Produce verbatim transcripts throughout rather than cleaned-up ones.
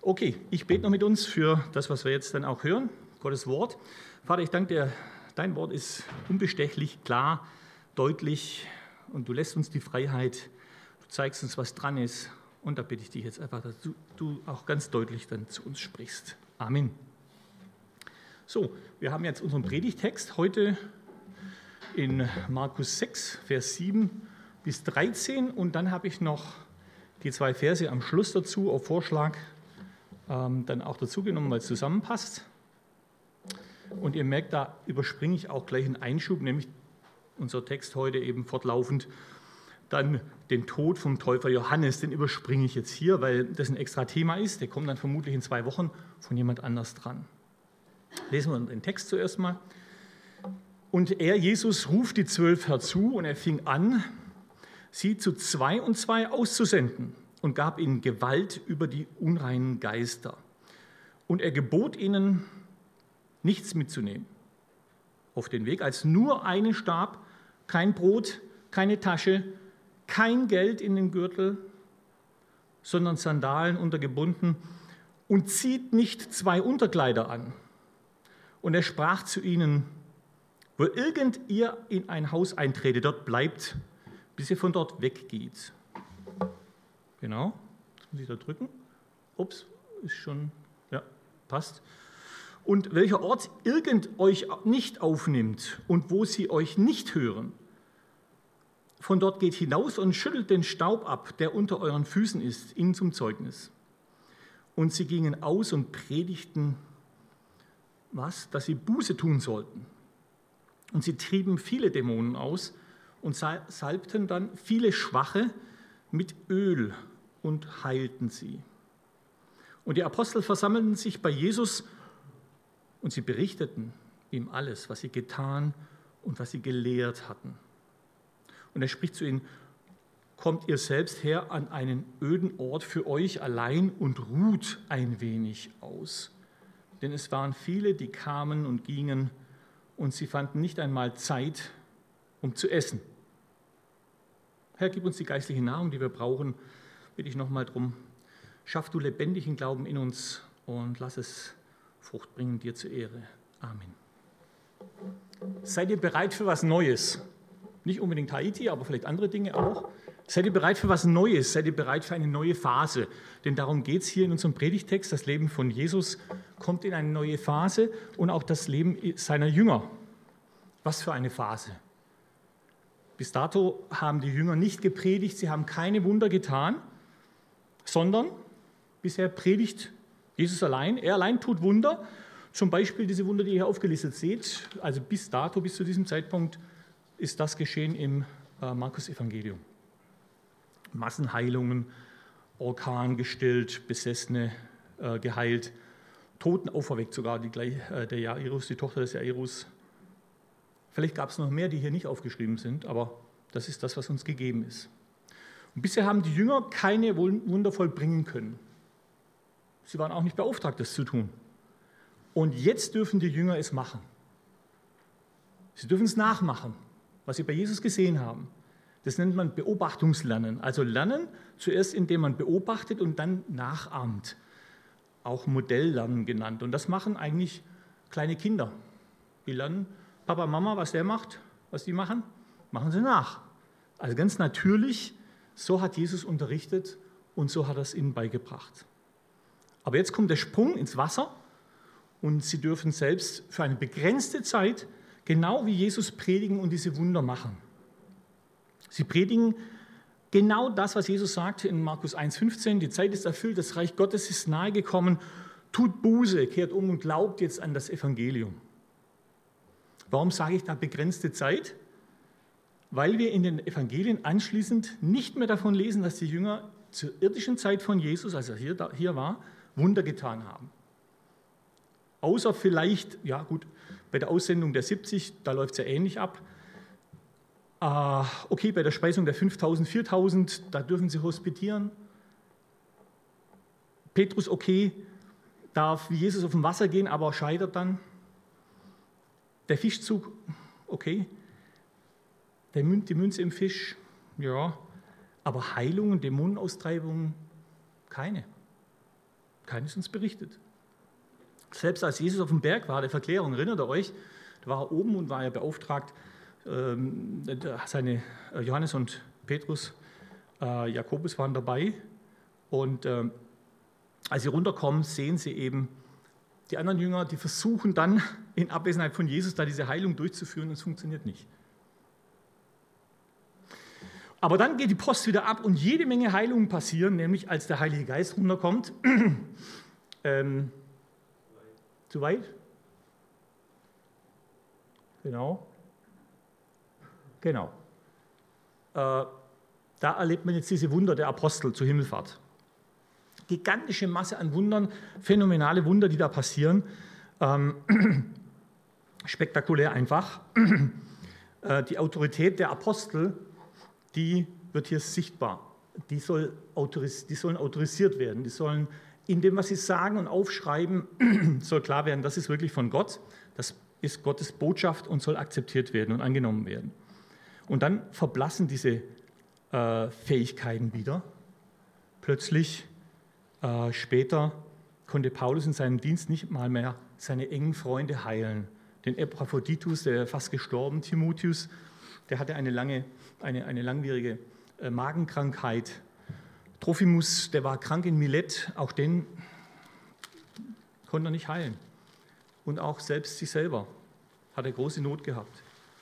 Okay, ich bete noch mit uns für das, was wir jetzt dann auch hören, Gottes Wort. Vater, ich danke dir, dein Wort ist unbestechlich, klar, deutlich und du lässt uns die Freiheit, du zeigst uns, was dran ist. Und da bitte ich dich jetzt einfach, dass du, du auch ganz deutlich dann zu uns sprichst. Amen. So, wir haben jetzt unseren Predigtext heute in Markus sechs, Vers sieben bis dreizehn. Und dann habe ich noch die zwei Verse am Schluss dazu, auf Vorschlag, ähm, dann auch dazu genommen, weil es zusammenpasst. Und ihr merkt, da überspringe ich auch gleich einen Einschub, nämlich unser Text heute eben fortlaufend. Dann den Tod vom Täufer Johannes, den überspringe ich jetzt hier, weil das ein extra Thema ist. Der kommt dann vermutlich in zwei Wochen von jemand anders dran. Lesen wir den Text zuerst mal. Und er, Jesus, ruft die Zwölf herzu und er fing an, sie zu zwei und zwei auszusenden und gab ihnen Gewalt über die unreinen Geister. Und er gebot ihnen, nichts mitzunehmen auf den Weg, als nur einen Stab, kein Brot, keine Tasche, kein Geld in den Gürtel, sondern Sandalen untergebunden und zieht nicht zwei Unterkleider an. Und er sprach zu ihnen, wo irgend ihr in ein Haus eintretet, dort bleibt, bis ihr von dort weggeht. Genau, jetzt muss ich da drücken. Ups, ist schon, ja, passt. Und welcher Ort irgend euch nicht aufnimmt und wo sie euch nicht hören, von dort geht hinaus und schüttelt den Staub ab, der unter euren Füßen ist, ihnen zum Zeugnis. Und sie gingen aus und predigten, was? Dass sie Buße tun sollten. Und sie trieben viele Dämonen aus und salbten dann viele Schwache mit Öl und heilten sie. Und die Apostel versammelten sich bei Jesus und sie berichteten ihm alles, was sie getan und was sie gelehrt hatten. Und er spricht zu ihnen, kommt ihr selbst her an einen öden Ort für euch allein und ruht ein wenig aus. Denn es waren viele, die kamen und gingen und sie fanden nicht einmal Zeit, um zu essen. Herr, gib uns die geistliche Nahrung, die wir brauchen, bitte ich nochmal drum. Schaff du lebendigen Glauben in uns und lass es Frucht bringen dir zur Ehre. Amen. Seid ihr bereit für was Neues? Nicht unbedingt Haiti, aber vielleicht andere Dinge auch. Seid ihr bereit für was Neues? Seid ihr bereit für eine neue Phase? Denn darum geht es hier in unserem Predigtext. Das Leben von Jesus kommt in eine neue Phase und auch das Leben seiner Jünger. Was für eine Phase? Bis dato haben die Jünger nicht gepredigt, sie haben keine Wunder getan, sondern bisher predigt Jesus allein. Er allein tut Wunder, zum Beispiel diese Wunder, die ihr hier aufgelistet seht. Also bis dato, bis zu diesem Zeitpunkt, ist das geschehen im äh, Markus-Evangelium. Massenheilungen, Orkan gestillt, Besessene äh, geheilt, Toten auferweckt sogar, die, äh, der Jairus, die Tochter des Jairus. Vielleicht gab es noch mehr, die hier nicht aufgeschrieben sind, aber das ist das, was uns gegeben ist. Und bisher haben die Jünger keine Wunder vollbringen können. Sie waren auch nicht beauftragt, das zu tun. Und jetzt dürfen die Jünger es machen. Sie dürfen es nachmachen, was sie bei Jesus gesehen haben. Das nennt man Beobachtungslernen. Also Lernen zuerst, indem man beobachtet und dann nachahmt. Auch Modelllernen genannt. Und das machen eigentlich kleine Kinder. Die lernen, Papa, Mama, was der macht, was die machen, machen sie nach. Also ganz natürlich, so hat Jesus unterrichtet und so hat er es ihnen beigebracht. Aber jetzt kommt der Sprung ins Wasser und sie dürfen selbst für eine begrenzte Zeit genau wie Jesus predigen und diese Wunder machen. Sie predigen genau das, was Jesus sagte in Markus eins fünfzehn, die Zeit ist erfüllt, das Reich Gottes ist nahe gekommen, tut Buße, kehrt um und glaubt jetzt an das Evangelium. Warum sage ich da begrenzte Zeit? Weil wir in den Evangelien anschließend nicht mehr davon lesen, dass die Jünger zur irdischen Zeit von Jesus, als er hier, hier war, Wunder getan haben. Außer vielleicht, ja gut, bei der Aussendung der siebzig, da läuft es ja ähnlich ab. Äh, okay, bei der Speisung der fünftausend, viertausend, da dürfen sie hospitieren. Petrus, okay, darf wie Jesus auf dem Wasser gehen, aber scheitert dann. Der Fischzug, okay. Der Mün- die Münze im Fisch, ja. Aber Heilungen, Dämonenaustreibungen, keine. keines uns berichtet. Selbst als Jesus auf dem Berg war, der Verklärung, erinnert ihr euch, da war er oben und war ja beauftragt, ähm, seine äh, Johannes und Petrus, äh, Jakobus waren dabei. Und äh, als sie runterkommen, sehen sie eben die anderen Jünger, die versuchen dann in Abwesenheit von Jesus da diese Heilung durchzuführen und es funktioniert nicht. Aber dann geht die Post wieder ab und jede Menge Heilungen passieren, nämlich als der Heilige Geist runterkommt. ähm, zu weit? Genau. Genau. Äh, da erlebt man jetzt diese Wunder der Apostel zur Himmelfahrt. Gigantische Masse an Wundern, phänomenale Wunder, die da passieren. Ähm, spektakulär einfach. äh, die Autorität der Apostel, die wird hier sichtbar. Die, soll autoris- die sollen autorisiert werden. Die sollen in dem, was sie sagen und aufschreiben, soll klar werden, das ist wirklich von Gott. Das ist Gottes Botschaft und soll akzeptiert werden und angenommen werden. Und dann verblassen diese äh, Fähigkeiten wieder. Plötzlich, äh, später, konnte Paulus in seinem Dienst nicht mal mehr seine engen Freunde heilen. Den Epaphroditus, der fast gestorben, Timotheus, der hatte eine, lange, eine, eine langwierige äh, Magenkrankheit. Trophimus, der war krank in Milet, auch den konnte er nicht heilen. Und auch selbst sich selber hat er große Not gehabt.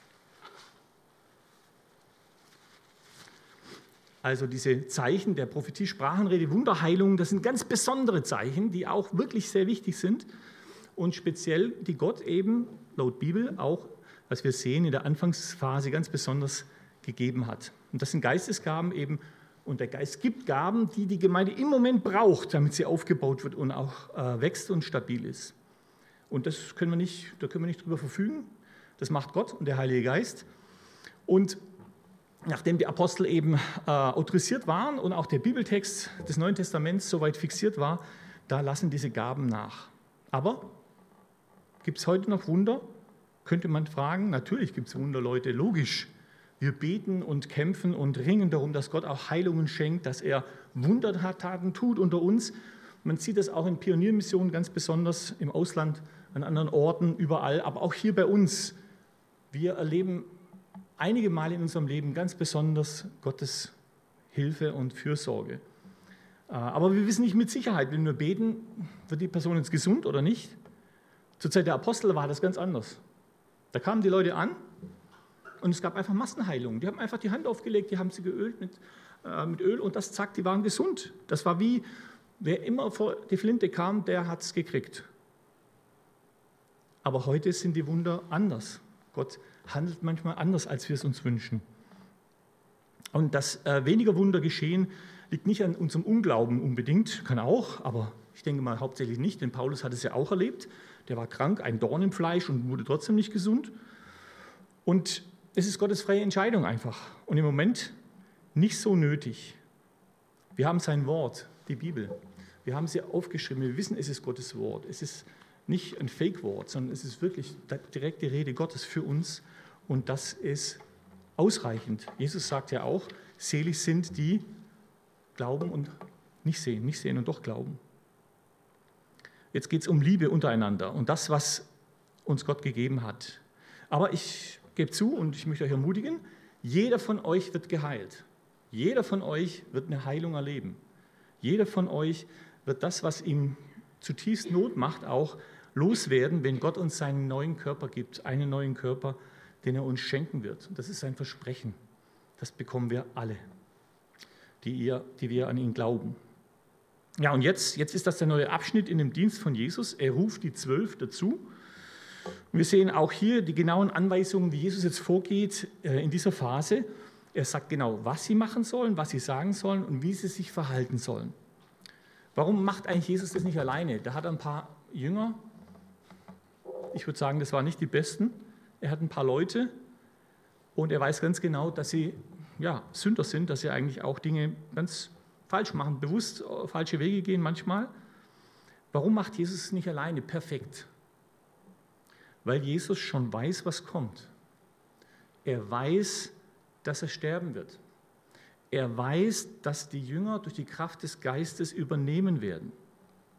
Also diese Zeichen der Prophetie, Sprachenrede, Wunderheilung, das sind ganz besondere Zeichen, die auch wirklich sehr wichtig sind und speziell die Gott eben laut Bibel auch, was wir sehen, in der Anfangsphase ganz besonders gegeben hat. Und das sind Geistesgaben eben, und der Geist gibt Gaben, die die Gemeinde im Moment braucht, damit sie aufgebaut wird und auch äh, wächst und stabil ist. Und das können wir nicht, da können wir nicht drüber verfügen. Das macht Gott und der Heilige Geist. Und nachdem die Apostel eben äh, autorisiert waren und auch der Bibeltext des Neuen Testaments soweit fixiert war, da lassen diese Gaben nach. Aber gibt es heute noch Wunder? Könnte man fragen. Natürlich gibt es Wunder, Leute, logisch. Wir beten und kämpfen und ringen darum, dass Gott auch Heilungen schenkt, dass er Wundertaten tut unter uns. Man sieht das auch in Pioniermissionen ganz besonders im Ausland, an anderen Orten, überall, aber auch hier bei uns. Wir erleben einige Male in unserem Leben ganz besonders Gottes Hilfe und Fürsorge. Aber wir wissen nicht mit Sicherheit, wenn wir beten, wird die Person jetzt gesund oder nicht. Zur Zeit der Apostel war das ganz anders. Da kamen die Leute an und es gab einfach Massenheilungen. Die haben einfach die Hand aufgelegt, die haben sie geölt mit, äh, mit Öl und das zack, die waren gesund. Das war wie, wer immer vor die Flinte kam, der hat es gekriegt. Aber heute sind die Wunder anders. Gott handelt manchmal anders, als wir es uns wünschen. Und dass äh, weniger Wunder geschehen, liegt nicht an unserem Unglauben unbedingt, kann auch, aber ich denke mal hauptsächlich nicht, denn Paulus hat es ja auch erlebt. Der war krank, ein Dorn im Fleisch und wurde trotzdem nicht gesund. Und es ist Gottes freie Entscheidung einfach und im Moment nicht so nötig. Wir haben sein Wort, die Bibel. Wir haben sie aufgeschrieben, wir wissen, es ist Gottes Wort. Es ist nicht ein Fake-Wort, sondern es ist wirklich direkte Rede Gottes für uns und das ist ausreichend. Jesus sagt ja auch, selig sind die, glauben und nicht sehen, nicht sehen und doch glauben. Jetzt geht es um Liebe untereinander und das, was uns Gott gegeben hat. Aber ich gebe zu und ich möchte euch ermutigen, jeder von euch wird geheilt. Jeder von euch wird eine Heilung erleben. Jeder von euch wird das, was ihm zutiefst Not macht, auch loswerden, wenn Gott uns seinen neuen Körper gibt, einen neuen Körper, den er uns schenken wird. Das ist sein Versprechen. Das bekommen wir alle, die, ihr, die wir an ihn glauben. Ja, und jetzt, jetzt ist das der neue Abschnitt in dem Dienst von Jesus. Er ruft die Zwölf dazu. Wir sehen auch hier die genauen Anweisungen, wie Jesus jetzt vorgeht in dieser Phase. Er sagt genau, was sie machen sollen, was sie sagen sollen und wie sie sich verhalten sollen. Warum macht eigentlich Jesus das nicht alleine? Da hat er ein paar Jünger. Ich würde sagen, das waren nicht die Besten. Er hat ein paar Leute und er weiß ganz genau, dass sie ja, Sünder sind, dass sie eigentlich auch Dinge ganz falsch machen, bewusst falsche Wege gehen manchmal. Warum macht Jesus es nicht alleine perfekt? Weil Jesus schon weiß, was kommt. Er weiß, dass er sterben wird. Er weiß, dass die Jünger durch die Kraft des Geistes übernehmen werden.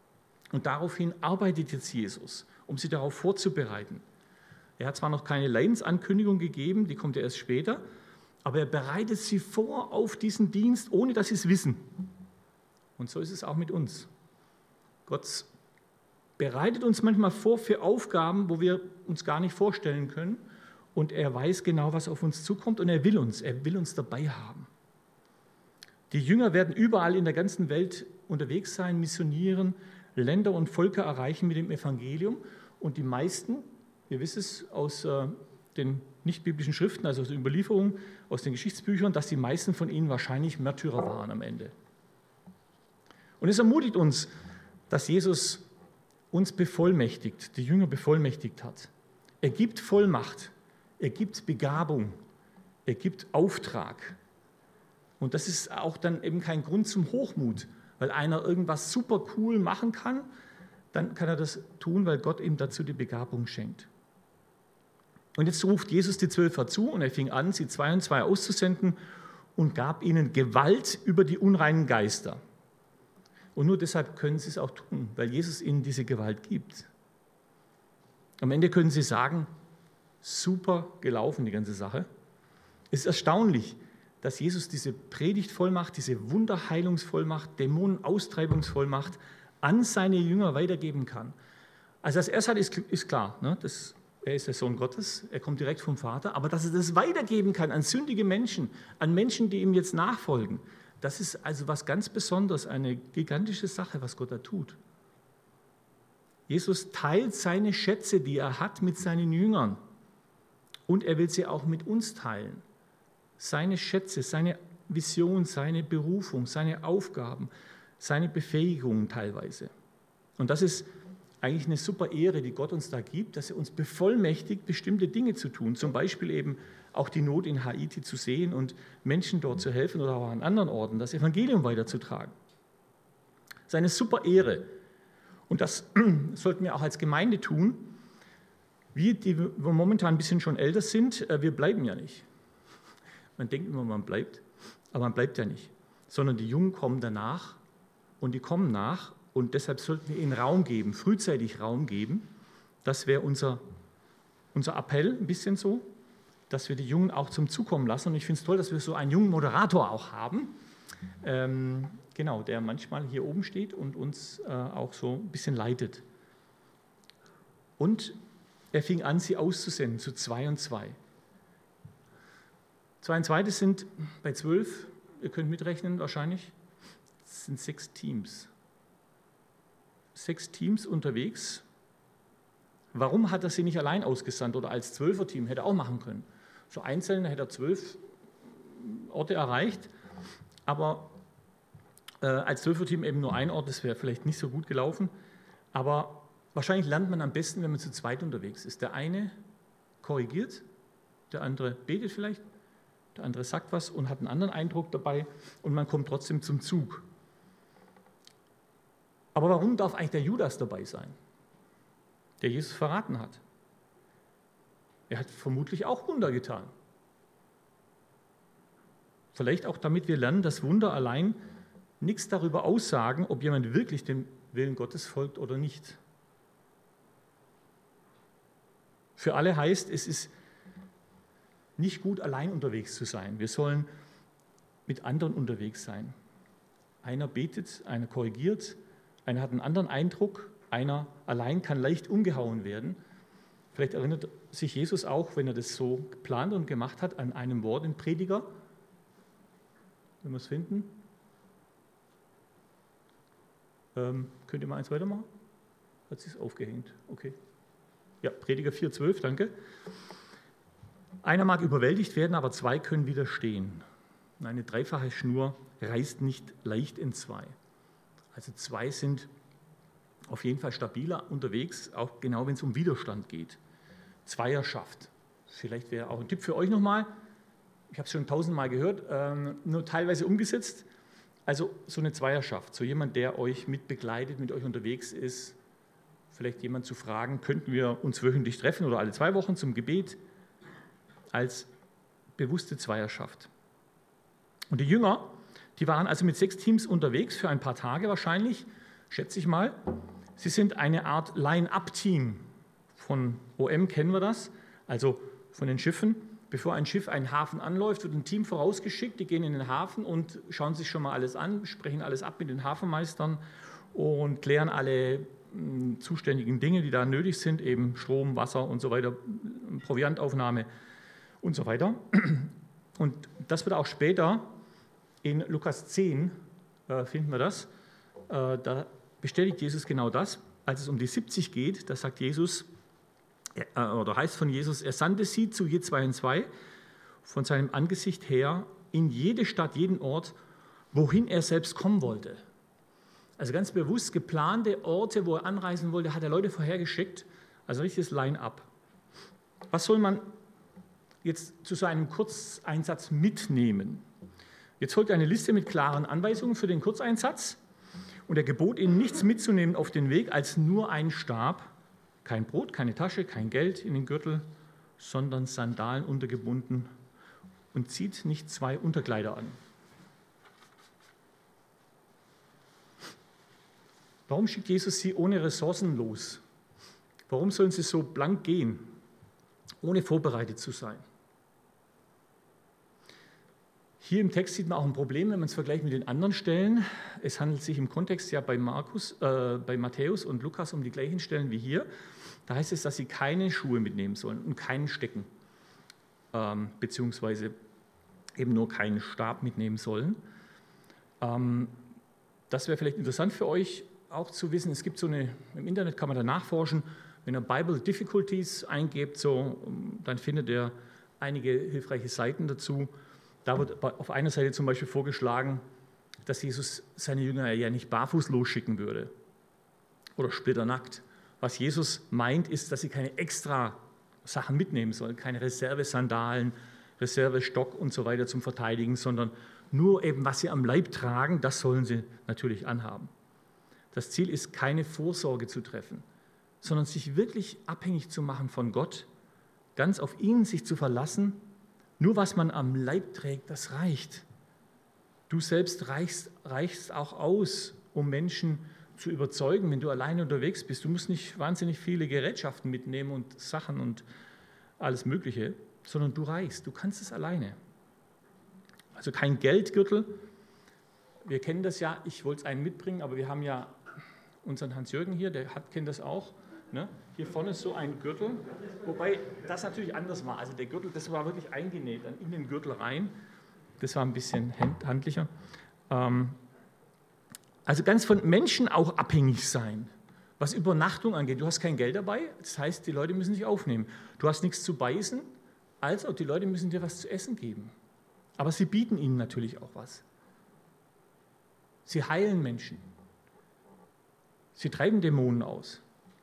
Und daraufhin arbeitet jetzt Jesus, um sie darauf vorzubereiten. Er hat zwar noch keine Leidensankündigung gegeben, die kommt ja erst später, aber er bereitet sie vor auf diesen Dienst, ohne dass sie es wissen. Und so ist es auch mit uns. Gott bereitet uns manchmal vor für Aufgaben, wo wir uns gar nicht vorstellen können. Und er weiß genau, was auf uns zukommt und er will uns, er will uns dabei haben. Die Jünger werden überall in der ganzen Welt unterwegs sein, missionieren, Länder und Völker erreichen mit dem Evangelium. Und die meisten, ihr wisst es aus äh, den nicht-biblischen Schriften, also aus den Überlieferungen, aus den Geschichtsbüchern, dass die meisten von ihnen wahrscheinlich Märtyrer waren am Ende. Und es ermutigt uns, dass Jesus uns bevollmächtigt, die Jünger bevollmächtigt hat. Er gibt Vollmacht, er gibt Begabung, er gibt Auftrag. Und das ist auch dann eben kein Grund zum Hochmut, weil einer irgendwas super cool machen kann, dann kann er das tun, weil Gott ihm dazu die Begabung schenkt. Und jetzt ruft Jesus die Zwölf herzu und er fing an, sie zwei und zwei auszusenden und gab ihnen Gewalt über die unreinen Geister. Und nur deshalb können sie es auch tun, weil Jesus ihnen diese Gewalt gibt. Am Ende können sie sagen, super gelaufen die ganze Sache. Es ist erstaunlich, dass Jesus diese Predigtvollmacht, diese Wunderheilungsvollmacht, Dämonenaustreibungsvollmacht an seine Jünger weitergeben kann. Also das erste ist, ist klar, ne? das, er ist der Sohn Gottes, er kommt direkt vom Vater, aber dass er das weitergeben kann an sündige Menschen, an Menschen, die ihm jetzt nachfolgen, das ist also was ganz Besonderes, eine gigantische Sache, was Gott da tut. Jesus teilt seine Schätze, die er hat, mit seinen Jüngern und er will sie auch mit uns teilen. Seine Schätze, seine Vision, seine Berufung, seine Aufgaben, seine Befähigungen teilweise. Und das ist eigentlich eine super Ehre, die Gott uns da gibt, dass er uns bevollmächtigt, bestimmte Dinge zu tun. Zum Beispiel eben auch die Not in Haiti zu sehen und Menschen dort zu helfen oder auch an anderen Orten, das Evangelium weiterzutragen. Das ist eine super Ehre. Und das sollten wir auch als Gemeinde tun. Wir, die wir momentan ein bisschen schon älter sind, wir bleiben ja nicht. Man denkt immer, man bleibt, aber man bleibt ja nicht. Sondern die Jungen kommen danach und die kommen nach und deshalb sollten wir ihnen Raum geben, frühzeitig Raum geben. Das wäre unser, unser Appell ein bisschen so, dass wir die Jungen auch zum Zug kommen lassen. Und ich finde es toll, dass wir so einen jungen Moderator auch haben, ähm, genau, der manchmal hier oben steht und uns äh, auch so ein bisschen leitet. Und er fing an, sie auszusenden, zu zwei und zwei. Zwei und zwei, das sind bei zwölf, ihr könnt mitrechnen wahrscheinlich, das sind sechs Teams. Sechs Teams unterwegs. Warum hat er sie nicht allein ausgesandt oder als Zwölfer-Team? Hätte er auch machen können. So einzeln hätte er zwölf Orte erreicht, aber äh, als Zwölfer-Team eben nur ein Ort, das wäre vielleicht nicht so gut gelaufen. Aber wahrscheinlich lernt man am besten, wenn man zu zweit unterwegs ist. Der eine korrigiert, der andere betet vielleicht, der andere sagt was und hat einen anderen Eindruck dabei und man kommt trotzdem zum Zug. Aber warum darf eigentlich der Judas dabei sein, der Jesus verraten hat? Er hat vermutlich auch Wunder getan. Vielleicht auch damit wir lernen, dass Wunder allein nichts darüber aussagen, ob jemand wirklich dem Willen Gottes folgt oder nicht. Für alle heißt, es ist nicht gut, allein unterwegs zu sein. Wir sollen mit anderen unterwegs sein. Einer betet, einer korrigiert, einer hat einen anderen Eindruck, einer allein kann leicht umgehauen werden. Vielleicht erinnert sich Jesus auch, wenn er das so geplant und gemacht hat, an einem Wort im Prediger. Wenn wir es finden. Ähm, könnt ihr mal eins weitermachen? Hat sich aufgehängt. Okay. Ja, Prediger vier zwölf, danke. Einer mag überwältigt werden, aber zwei können widerstehen. Eine dreifache Schnur reißt nicht leicht in zwei. Also zwei sind auf jeden Fall stabiler unterwegs, auch genau wenn es um Widerstand geht. Zweierschaft. Vielleicht wäre auch ein Tipp für euch nochmal. Ich habe es schon tausendmal gehört, ähm, nur teilweise umgesetzt. Also so eine Zweierschaft, so jemand, der euch mitbegleitet, mit euch unterwegs ist. Vielleicht jemand zu fragen, könnten wir uns wöchentlich treffen oder alle zwei Wochen zum Gebet, als bewusste Zweierschaft. Und die Jünger, die waren also mit sechs Teams unterwegs für ein paar Tage wahrscheinlich, schätze ich mal. Sie sind eine Art Line-Up-Team. Von O M kennen wir das, also von den Schiffen. Bevor ein Schiff einen Hafen anläuft, wird ein Team vorausgeschickt, die gehen in den Hafen und schauen sich schon mal alles an, sprechen alles ab mit den Hafenmeistern und klären alle mh, zuständigen Dinge, die da nötig sind, eben Strom, Wasser und so weiter, Proviantaufnahme und so weiter. Und das wird auch später in Lukas zehn, äh, finden wir das, äh, da bestätigt Jesus genau das. Als es um die siebzig geht, da sagt Jesus, äh, oder heißt von Jesus, er sandte sie zu je zwei und zwei von seinem Angesicht her in jede Stadt, jeden Ort, wohin er selbst kommen wollte. Also ganz bewusst geplante Orte, wo er anreisen wollte, hat er Leute vorhergeschickt, also richtiges Line-up. Was soll man jetzt zu so einem Kurzeinsatz mitnehmen? Jetzt folgt eine Liste mit klaren Anweisungen für den Kurzeinsatz und er gebot ihnen, nichts mitzunehmen auf den Weg als nur einen Stab, kein Brot, keine Tasche, kein Geld in den Gürtel, sondern Sandalen untergebunden und zieht nicht zwei Unterkleider an. Warum schickt Jesus sie ohne Ressourcen los? Warum sollen sie so blank gehen, ohne vorbereitet zu sein? Hier im Text sieht man auch ein Problem, wenn man es vergleicht mit den anderen Stellen. Es handelt sich im Kontext ja bei, Markus, äh, bei Matthäus und Lukas um die gleichen Stellen wie hier. Da heißt es, dass sie keine Schuhe mitnehmen sollen und keinen Stecken, ähm, beziehungsweise eben nur keinen Stab mitnehmen sollen. Ähm, das wäre vielleicht interessant für euch auch zu wissen. Es gibt so eine, im Internet kann man da nachforschen, wenn ihr Bible Difficulties eingebt, so, dann findet ihr einige hilfreiche Seiten dazu. Da wird auf einer Seite zum Beispiel vorgeschlagen, dass Jesus seine Jünger ja nicht barfuß losschicken würde oder splitternackt. Was Jesus meint, ist, dass sie keine extra Sachen mitnehmen sollen, keine Reservesandalen, Reservestock und so weiter zum Verteidigen, sondern nur eben, was sie am Leib tragen, das sollen sie natürlich anhaben. Das Ziel ist, keine Vorsorge zu treffen, sondern sich wirklich abhängig zu machen von Gott, ganz auf ihn sich zu verlassen. Nur was man am Leib trägt, das reicht. Du selbst reichst, reichst auch aus, um Menschen zu überzeugen, wenn du alleine unterwegs bist. Du musst nicht wahnsinnig viele Gerätschaften mitnehmen und Sachen und alles Mögliche, sondern du reichst, du kannst es alleine. Also kein Geldgürtel. Wir kennen das ja, ich wollte es einen mitbringen, aber wir haben ja unseren Hans-Jürgen hier, der hat, kennt das auch. Ne? Hier vorne ist so ein Gürtel, wobei das natürlich anders war. Also der Gürtel, das war wirklich eingenäht in den Gürtel rein. Das war ein bisschen handlicher. Ähm, also ganz von Menschen auch abhängig sein, was Übernachtung angeht. Du hast kein Geld dabei, das heißt, die Leute müssen dich aufnehmen. Du hast nichts zu beißen, also die Leute müssen dir was zu essen geben. Aber sie bieten ihnen natürlich auch was. Sie heilen Menschen. Sie treiben Dämonen aus.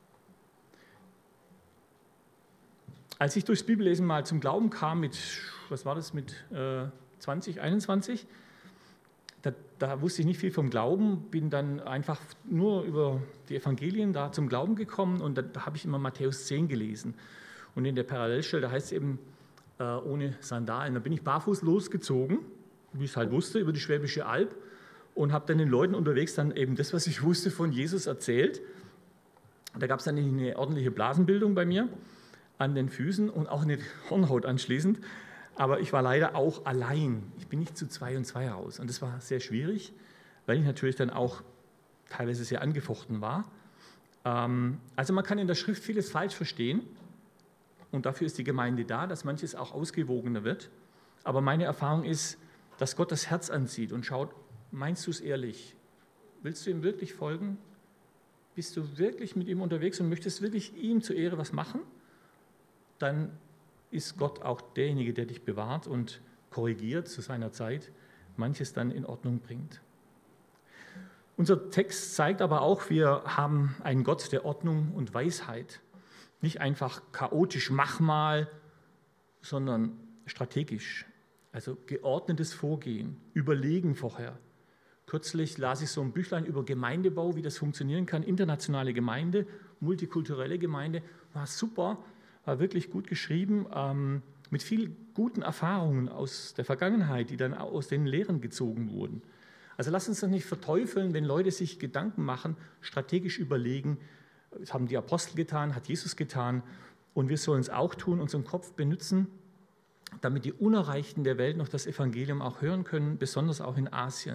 Als ich durchs Bibellesen mal zum Glauben kam mit, was war das, mit äh, zwanzig, einundzwanzig, da, da wusste ich nicht viel vom Glauben, bin dann einfach nur über die Evangelien da zum Glauben gekommen und da, da habe ich immer Matthäus zehn gelesen. Und in der Parallelstelle, da heißt es eben, äh, ohne Sandalen. Da bin ich barfuß losgezogen, wie ich es halt wusste, über die Schwäbische Alb und habe dann den Leuten unterwegs dann eben das, was ich wusste, von Jesus erzählt. Da gab es dann eine ordentliche Blasenbildung bei mir an den Füßen und auch eine Hornhaut anschließend. Aber ich war leider auch allein. Ich bin nicht zu zwei und zwei raus. Und das war sehr schwierig, weil ich natürlich dann auch teilweise sehr angefochten war. Also man kann in der Schrift vieles falsch verstehen. Und dafür ist die Gemeinde da, dass manches auch ausgewogener wird. Aber meine Erfahrung ist, dass Gott das Herz ansieht und schaut, meinst du es ehrlich? Willst du ihm wirklich folgen? Bist du wirklich mit ihm unterwegs und möchtest wirklich ihm zur Ehre was machen? Dann ist Gott auch derjenige, der dich bewahrt und korrigiert zu seiner Zeit, manches dann in Ordnung bringt. Unser Text zeigt aber auch, wir haben einen Gott der Ordnung und Weisheit. Nicht einfach chaotisch, mach mal, sondern strategisch. Also geordnetes Vorgehen, überlegen vorher. Kürzlich las ich so ein Büchlein über Gemeindebau, wie das funktionieren kann, internationale Gemeinde, multikulturelle Gemeinde, war super. War wirklich gut geschrieben, ähm, mit vielen guten Erfahrungen aus der Vergangenheit, die dann aus den Lehren gezogen wurden. Also lasst uns das nicht verteufeln, wenn Leute sich Gedanken machen, strategisch überlegen, das haben die Apostel getan, hat Jesus getan und wir sollen es auch tun, unseren Kopf benutzen, damit die Unerreichten der Welt noch das Evangelium auch hören können, besonders auch in Asien.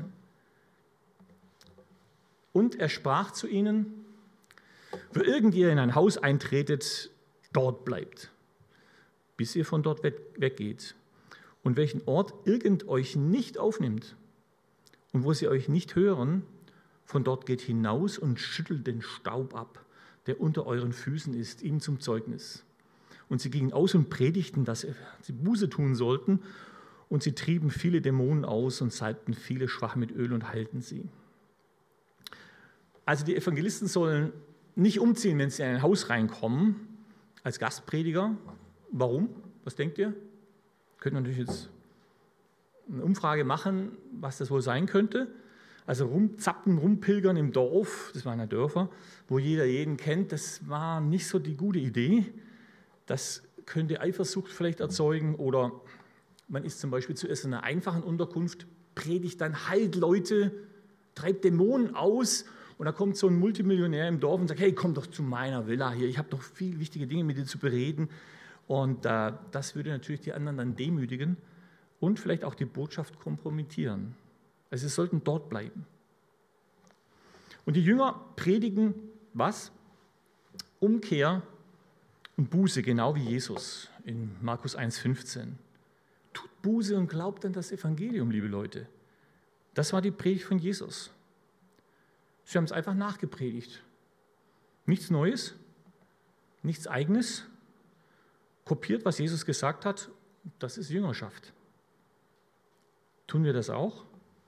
Und er sprach zu ihnen, wo irgend ihr in ein Haus eintretet, dort bleibt, bis ihr von dort weggeht. Und welchen Ort irgend euch nicht aufnimmt und wo sie euch nicht hören, von dort geht hinaus und schüttelt den Staub ab, der unter euren Füßen ist, ihnen zum Zeugnis. Und sie gingen aus und predigten, dass sie Buße tun sollten, und sie trieben viele Dämonen aus und salbten viele Schwache mit Öl und heilten sie. Also die Evangelisten sollen nicht umziehen, wenn sie in ein Haus reinkommen, als Gastprediger. Warum? Was denkt ihr? Könnt ihr natürlich jetzt eine Umfrage machen, was das wohl sein könnte. Also rumzappen, rumpilgern im Dorf, das waren ja Dörfer, wo jeder jeden kennt, das war nicht so die gute Idee. Das könnte Eifersucht vielleicht erzeugen oder man ist zum Beispiel zuerst in einer einfachen Unterkunft, predigt dann, heilt Leute, treibt Dämonen aus und da kommt so ein Multimillionär im Dorf und sagt, hey, komm doch zu meiner Villa hier, ich habe doch viele wichtige Dinge mit dir zu bereden. Und äh, das würde natürlich die anderen dann demütigen und vielleicht auch die Botschaft kompromittieren. Also sie sollten dort bleiben. Und die Jünger predigen was? Umkehr und Buße, genau wie Jesus in Markus eins fünfzehn. Tut Buße und glaubt an das Evangelium, liebe Leute. Das war die Predigt von Jesus. Sie haben es einfach nachgepredigt. Nichts Neues, nichts Eigenes, kopiert, was Jesus gesagt hat. Das ist Jüngerschaft. Tun wir das auch?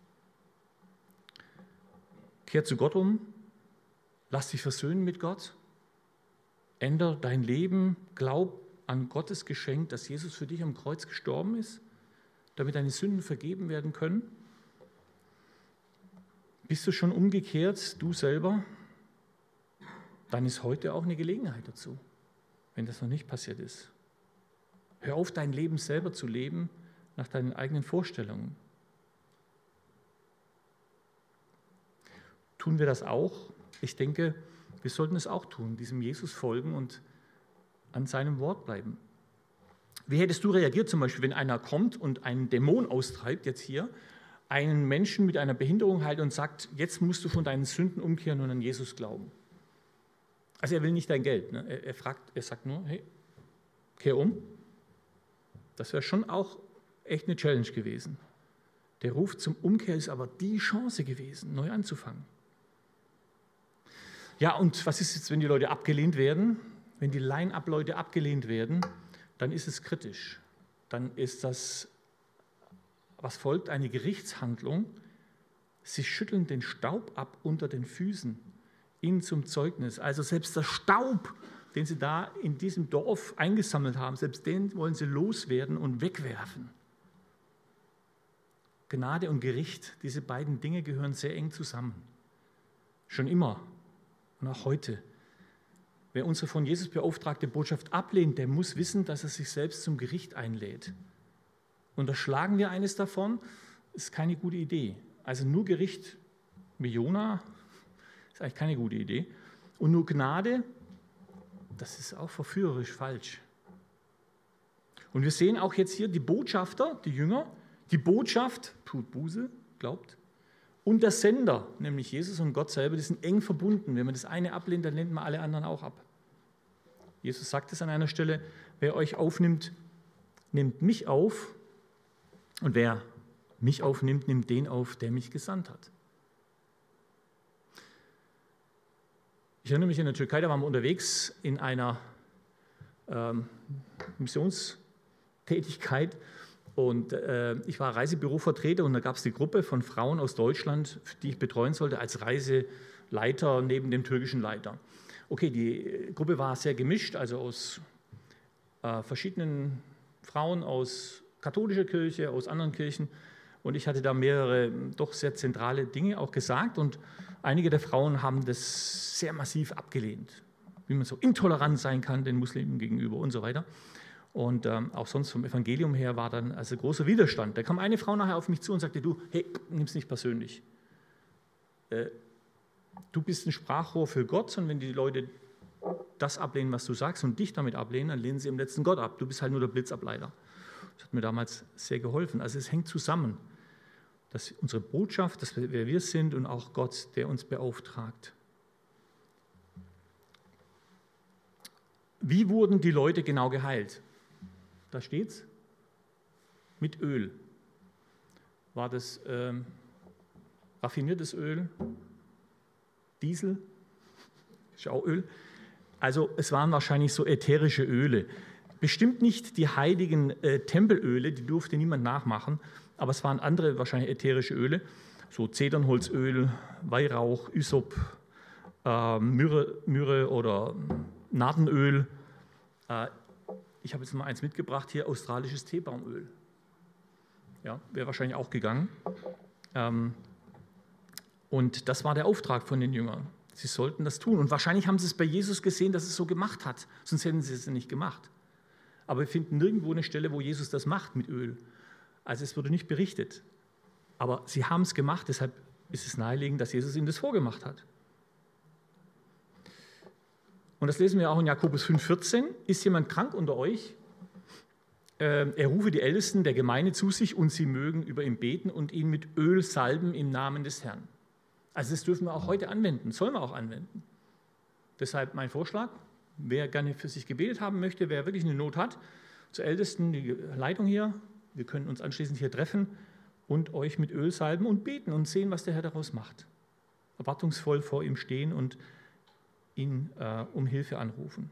Kehr zu Gott um, lass dich versöhnen mit Gott, ändere dein Leben, glaub an Gottes Geschenk, dass Jesus für dich am Kreuz gestorben ist, damit deine Sünden vergeben werden können. Bist du schon umgekehrt, du selber? Dann ist heute auch eine Gelegenheit dazu, wenn das noch nicht passiert ist. Hör auf, dein Leben selber zu leben, nach deinen eigenen Vorstellungen. Tun wir das auch? Ich denke, wir sollten es auch tun, diesem Jesus folgen und an seinem Wort bleiben. Wie hättest du reagiert zum Beispiel, wenn einer kommt und einen Dämon austreibt, jetzt hier, einen Menschen mit einer Behinderung heilt und sagt, jetzt musst du von deinen Sünden umkehren und an Jesus glauben? Also er will nicht dein Geld. Ne? Er, er, fragt, er sagt nur, hey, kehr um. Das wäre schon auch echt eine Challenge gewesen. Der Ruf zum Umkehr ist aber die Chance gewesen, neu anzufangen. Ja, und was ist jetzt, wenn die Leute abgelehnt werden? Wenn die Line-Up-Leute abgelehnt werden, dann ist es kritisch. Dann ist das, was folgt, eine Gerichtshandlung. Sie schütteln den Staub ab unter den Füßen, ihnen zum Zeugnis. Also selbst der Staub, den sie da in diesem Dorf eingesammelt haben, selbst den wollen sie loswerden und wegwerfen. Gnade und Gericht, diese beiden Dinge gehören sehr eng zusammen. Schon immer und auch heute. Wer unsere von Jesus beauftragte Botschaft ablehnt, der muss wissen, dass er sich selbst zum Gericht einlädt. Unterschlagen wir eines davon, ist keine gute Idee. Also nur Gericht wie Jona ist eigentlich keine gute Idee. Und nur Gnade, das ist auch verführerisch falsch. Und wir sehen auch jetzt hier die Botschafter, die Jünger, die Botschaft, tut Buße, glaubt, und der Sender, nämlich Jesus und Gott selber, die sind eng verbunden. Wenn man das eine ablehnt, dann lehnt man alle anderen auch ab. Jesus sagt es an einer Stelle, wer euch aufnimmt, nimmt mich auf, und wer mich aufnimmt, nimmt den auf, der mich gesandt hat. Ich erinnere mich in der Türkei, da waren wir unterwegs in einer ähm, Missionstätigkeit und äh, ich war Reisebürovertreter und da gab es die Gruppe von Frauen aus Deutschland, die ich betreuen sollte als Reiseleiter neben dem türkischen Leiter. Okay, die Gruppe war sehr gemischt, also aus äh, verschiedenen Frauen aus katholischer Kirche, aus anderen Kirchen. Und ich hatte da mehrere doch sehr zentrale Dinge auch gesagt. Und einige der Frauen haben das sehr massiv abgelehnt, wie man so intolerant sein kann den Muslimen gegenüber und so weiter. Und ähm, auch sonst vom Evangelium her war dann also großer Widerstand. Da kam eine Frau nachher auf mich zu und sagte, du, hey, nimm es nicht persönlich. äh, du bist ein Sprachrohr für Gott, und wenn die Leute das ablehnen, was du sagst, und dich damit ablehnen, dann lehnen sie im letzten Gott ab. Du bist halt nur der Blitzableiter. Das hat mir damals sehr geholfen. Also es hängt zusammen, dass unsere Botschaft, dass wir, wer wir sind, und auch Gott, der uns beauftragt. Wie wurden die Leute genau geheilt? Da steht's. Mit Öl. War das ähm, raffiniertes Öl? Diesel? Schauöl? Also es waren wahrscheinlich so ätherische Öle. Bestimmt nicht die heiligen äh, Tempelöle, die durfte niemand nachmachen, aber es waren andere wahrscheinlich ätherische Öle, so Zedernholzöl, Weihrauch, Ysop, äh, Myrrhe, Myrrhe oder Nardenöl. Äh, ich habe jetzt mal eins mitgebracht hier, australisches Teebaumöl. Ja, wäre wahrscheinlich auch gegangen. Ähm, und das war der Auftrag von den Jüngern. Sie sollten das tun. Und wahrscheinlich haben sie es bei Jesus gesehen, dass es so gemacht hat. Sonst hätten sie es nicht gemacht. Aber wir finden nirgendwo eine Stelle, wo Jesus das macht mit Öl. Also es wurde nicht berichtet. Aber sie haben es gemacht, deshalb ist es naheliegend, dass Jesus ihnen das vorgemacht hat. Und das lesen wir auch in Jakobus fünf vierzehn. Ist jemand krank unter euch? Äh, er rufe die Ältesten der Gemeinde zu sich, und sie mögen über ihn beten und ihn mit Öl salben im Namen des Herrn. Also das dürfen wir auch heute anwenden, sollen wir auch anwenden. Deshalb mein Vorschlag, wer gerne für sich gebetet haben möchte, wer wirklich eine Not hat, zur Ältesten die Leitung hier, wir können uns anschließend hier treffen und euch mit Öl salben und beten und sehen, was der Herr daraus macht. Erwartungsvoll vor ihm stehen und ihn äh, um Hilfe anrufen.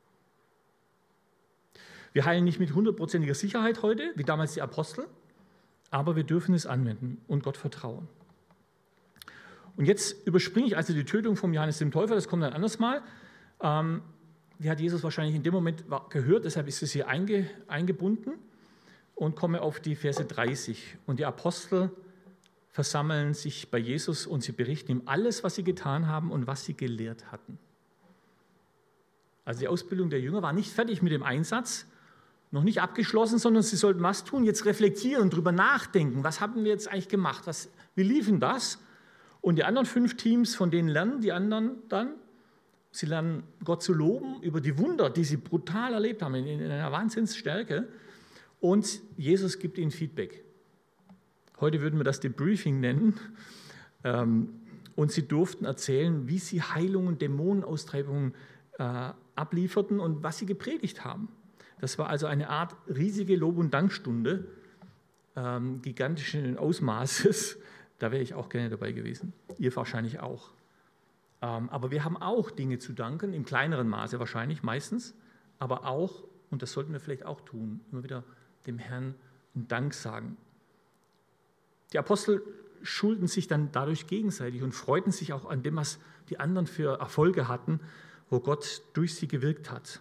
Wir heilen nicht mit hundertprozentiger Sicherheit heute, wie damals die Apostel, aber wir dürfen es anwenden und Gott vertrauen. Und jetzt überspringe ich also die Tötung von Johannes dem Täufer, das kommt dann anders mal. Ähm, die hat Jesus wahrscheinlich in dem Moment gehört, deshalb ist es hier einge, eingebunden, und komme auf die Verse dreißig. Und die Apostel versammeln sich bei Jesus und sie berichten ihm alles, was sie getan haben und was sie gelehrt hatten. Also die Ausbildung der Jünger war nicht fertig mit dem Einsatz, noch nicht abgeschlossen, sondern sie sollten was tun, jetzt reflektieren, drüber nachdenken, was haben wir jetzt eigentlich gemacht, was, wie lief denn das? Und die anderen fünf Teams, von denen lernen die anderen dann, sie lernen Gott zu loben über die Wunder, die sie brutal erlebt haben, in, in einer Wahnsinnsstärke, und Jesus gibt ihnen Feedback. Heute würden wir das Debriefing nennen. Und sie durften erzählen, wie sie Heilungen, Dämonenaustreibungen äh, ablieferten und was sie gepredigt haben. Das war also eine Art riesige Lob- und Dankstunde, ähm, gigantischen Ausmaßes. Da wäre ich auch gerne dabei gewesen. Ihr wahrscheinlich auch. Ähm, aber wir haben auch Dinge zu danken, im kleineren Maße wahrscheinlich, meistens, aber auch, und das sollten wir vielleicht auch tun, immer wieder dem Herrn einen Dank sagen. Die Apostel schulden sich dann dadurch gegenseitig und freuten sich auch an dem, was die anderen für Erfolge hatten, wo Gott durch sie gewirkt hat.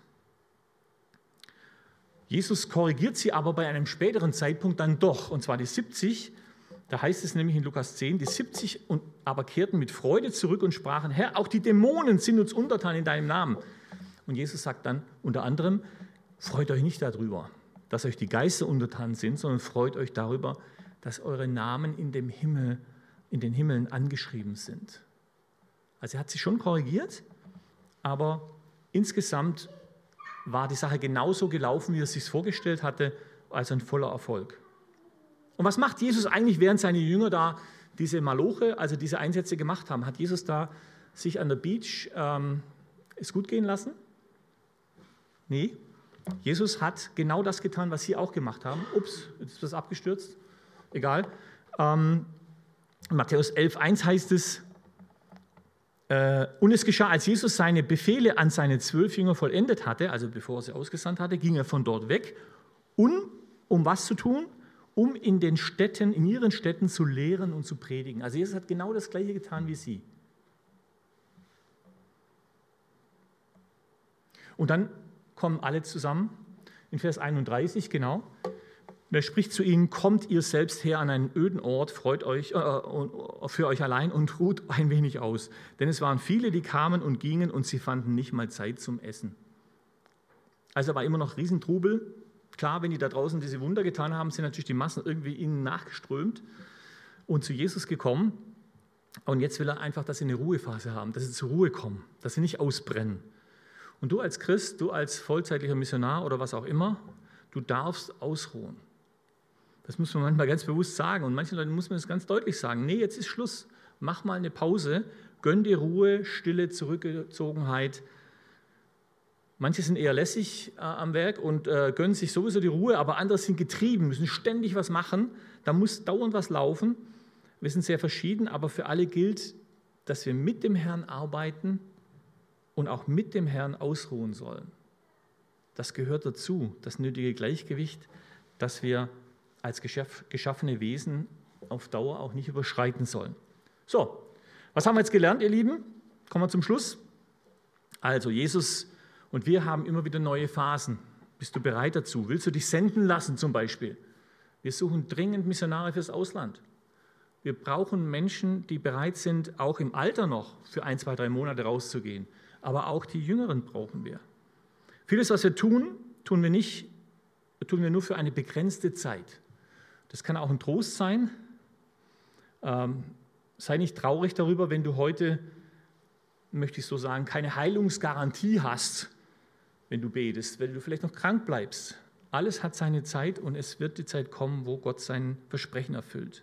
Jesus korrigiert sie aber bei einem späteren Zeitpunkt dann doch, und zwar die siebzig. Da heißt es nämlich in Lukas zehn, die siebzig aber kehrten mit Freude zurück und sprachen, Herr, auch die Dämonen sind uns untertan in deinem Namen. Und Jesus sagt dann unter anderem, freut euch nicht darüber, dass euch die Geister untertan sind, sondern freut euch darüber, dass eure Namen in dem Himmel, in den Himmeln angeschrieben sind. Also er hat sie schon korrigiert, aber insgesamt war die Sache genauso gelaufen, wie er es sich vorgestellt hatte, also ein voller Erfolg. Und was macht Jesus eigentlich, während seine Jünger da diese Maloche, also diese Einsätze gemacht haben? Hat Jesus da sich an der Beach ähm, es gut gehen lassen? Nee. Jesus hat genau das getan, was sie auch gemacht haben. Ups, jetzt ist das abgestürzt. Egal. Ähm, in Matthäus elf eins heißt es, äh, und es geschah, als Jesus seine Befehle an seine zwölf Jünger vollendet hatte, also bevor er sie ausgesandt hatte, ging er von dort weg, um, um was zu tun? Um in den Städten, in ihren Städten zu lehren und zu predigen. Also Jesus hat genau das Gleiche getan wie sie. Und dann kommen alle zusammen, in Vers einunddreißig, genau. Und er spricht zu ihnen, kommt ihr selbst her an einen öden Ort, freut euch äh, für euch allein und ruht ein wenig aus. Denn es waren viele, die kamen und gingen und sie fanden nicht mal Zeit zum Essen. Also war immer noch Riesentrubel. Klar, wenn die da draußen diese Wunder getan haben, sind natürlich die Massen irgendwie ihnen nachgeströmt und zu Jesus gekommen. Und jetzt will er einfach, dass sie eine Ruhephase haben, dass sie zur Ruhe kommen, dass sie nicht ausbrennen. Und du als Christ, du als vollzeitlicher Missionar oder was auch immer, du darfst ausruhen. Das muss man manchmal ganz bewusst sagen. Und manchen Leuten muss man das ganz deutlich sagen. Nee, jetzt ist Schluss. Mach mal eine Pause. Gönn dir Ruhe, Stille, Zurückgezogenheit. Manche sind eher lässig äh, am Werk und äh, gönnen sich sowieso die Ruhe, aber andere sind getrieben, müssen ständig was machen. Da muss dauernd was laufen. Wir sind sehr verschieden, aber für alle gilt, dass wir mit dem Herrn arbeiten und auch mit dem Herrn ausruhen sollen. Das gehört dazu, das nötige Gleichgewicht, das wir als geschaffene Wesen auf Dauer auch nicht überschreiten sollen. So, was haben wir jetzt gelernt, ihr Lieben? Kommen wir zum Schluss. Also Jesus und wir haben immer wieder neue Phasen. Bist du bereit dazu? Willst du dich senden lassen zum Beispiel? Wir suchen dringend Missionare fürs Ausland. Wir brauchen Menschen, die bereit sind, auch im Alter noch für ein, zwei, drei Monate rauszugehen. Aber auch die Jüngeren brauchen wir. Vieles, was wir tun, tun wir nicht, tun wir nur für eine begrenzte Zeit. Das kann auch ein Trost sein. Ähm, sei nicht traurig darüber, wenn du heute, möchte ich so sagen, keine Heilungsgarantie hast, wenn du betest, wenn du vielleicht noch krank bleibst. Alles hat seine Zeit und es wird die Zeit kommen, wo Gott sein Versprechen erfüllt.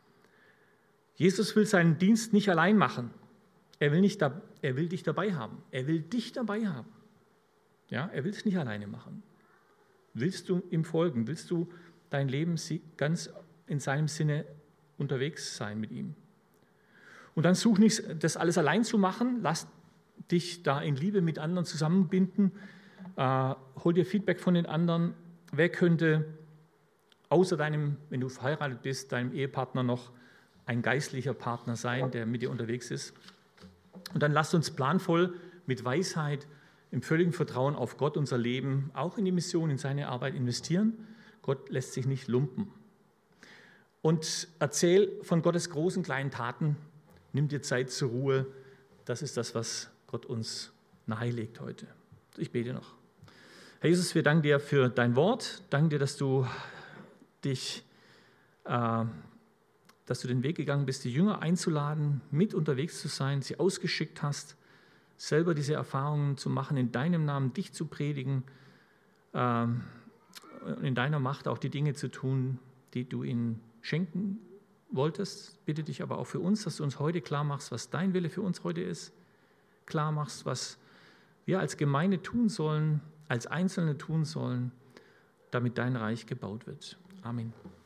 Jesus will seinen Dienst nicht allein machen. Er will, nicht da, er will dich dabei haben. Er will dich dabei haben. Ja, er will es nicht alleine machen. Willst du ihm folgen? Willst du dein Leben ganz in seinem Sinne unterwegs sein mit ihm? Und dann such nicht, das alles allein zu machen. Lass dich da in Liebe mit anderen zusammenbinden. Äh, hol dir Feedback von den anderen. Wer könnte außer deinem, wenn du verheiratet bist, deinem Ehepartner noch ein geistlicher Partner sein, der mit dir unterwegs ist? Und dann lasst uns planvoll mit Weisheit, im völligen Vertrauen auf Gott unser Leben, auch in die Mission, in seine Arbeit investieren. Gott lässt sich nicht lumpen. Und erzähl von Gottes großen, kleinen Taten. Nimm dir Zeit zur Ruhe. Das ist das, was Gott uns nahelegt heute. Ich bete noch. Herr Jesus, wir danken dir für dein Wort. Danke dir, dass du dich, äh, dass du den Weg gegangen bist, die Jünger einzuladen, mit unterwegs zu sein, sie ausgeschickt hast, selber diese Erfahrungen zu machen, in deinem Namen dich zu predigen, äh, in deiner Macht auch die Dinge zu tun, die du ihnen schenken wolltest. Bitte dich aber auch für uns, dass du uns heute klar machst, was dein Wille für uns heute ist, klar machst, was wir als Gemeinde tun sollen, als Einzelne tun sollen, damit dein Reich gebaut wird. Amen.